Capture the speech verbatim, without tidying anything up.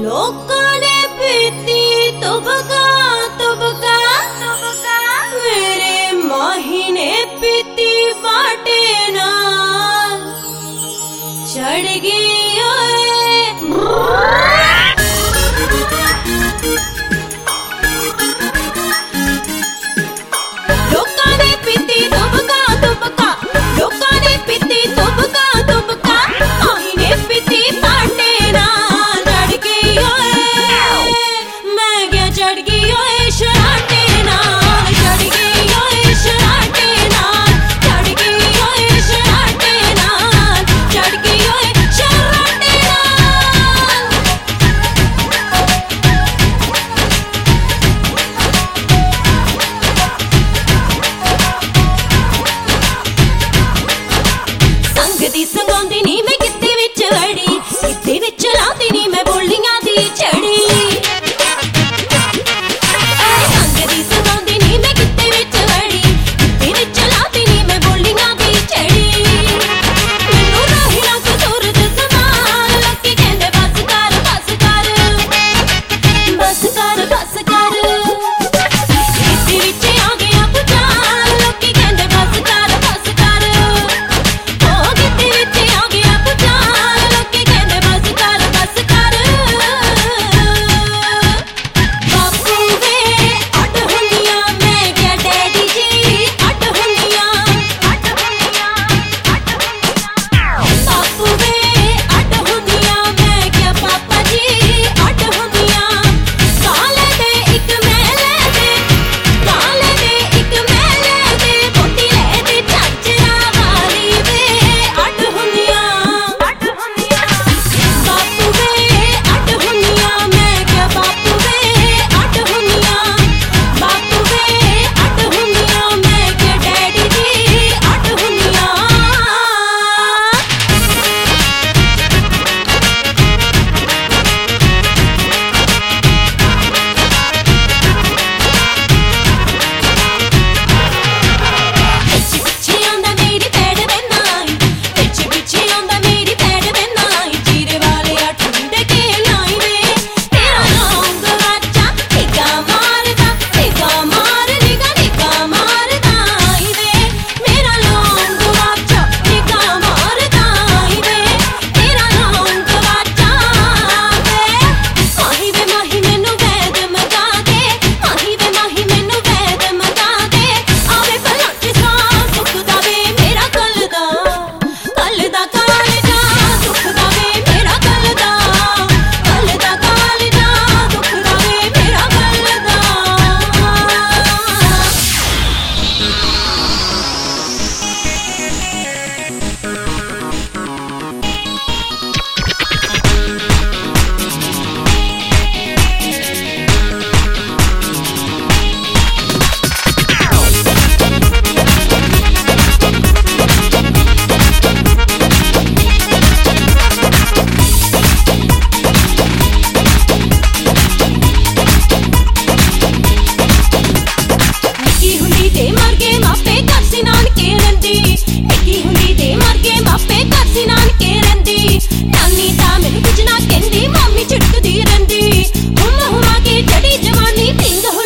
लोकां ने पीती तुबका तुबका तुबका, मेरे माही ने पीती बाटे नाल, चढ़ गई ओए लोकां ने पीती तुबका तुबका, लोकां ने पीती तुबका तुबका, माही ने पीती बाटे नाल, चढ़ गई ओए मैं क्या चढ़ गई ओए शराटे नाल, चढ़ गई ओए शराटे नाल, चढ़ गई ओए शराटे नाल, चढ़ गई ओए शराटे नाल। संग दी संगोंदी नी मैं कित्ते विच वड़ी, कित्ते विच लांदी नी मैं बोलियां दी छड़ी, संग दी संगोंदी नी मैं कित्ते विच वड़ी, कित्ते विच लांदी नी मैं बोलियां दी छड़ी, मैनू राही ना कसूर च संभाल, लोकी कहंदे बस कर बस कर बस कर बस कर, कित्ते विच आ गया भुचाल, लोकी कहंदे बस कर बस कर, ओ कित्ते विच आ गया भुचाल, लोकी कहंदे बस कर बस कर। बापू वे अड हुंदियां मैं क्या डैडी जी अड हुंदियां, अड हुंदियां अड हुंदियां, बापू वे अड हुंदियां मैं क्या पापा जी अड हुंदियां, काले दे इक मेले दे, काले दे इक मेले दे, बोटी ले दे चाचरा वाली वे अड हुंदियां, अड हुंदियां, बापू वे अड हुंदियां मैं क्या बापू वे अड हुंदियां, बापू वे अड हुंदियां मैं क्या डैडी जी अड हुंदियां। पिछे पिछे आंदा मेरी पैड़ वेंदा आई, पिछे पिछे आंदा मेरी पैड़ वेंदा आई, चीरे वाले आ ठुंडे के लाई वे, तेरा नाम गवाचा निगा मारदा, निगा मार निगा निगा मारदा आई वे, मेरा नाम गवाचा निगा मारदा आई वे, तेरा नाम गवाचा वे, माही वे माही मैनू वैद मगा दे, माही वे माही मैनू वैद मगा दे, आवे भला जिसा सुखदा वे मेरा कल दा, कल दा कालजा सुखदा वे मेरा कल दा, कल दा कालजा सुखदा वे मेरा कल दा। निक्की हुंदी ते मर गए मापे घर सी नानके रंदी, निक्की हुंदी ते मर गए मापे घर सी नानके रंदी, नानी तां मैनू कुछ ना कहंदी, मामी झिड़कदी रंदी, हुम हुमा के चढ़ी जवानी पिंग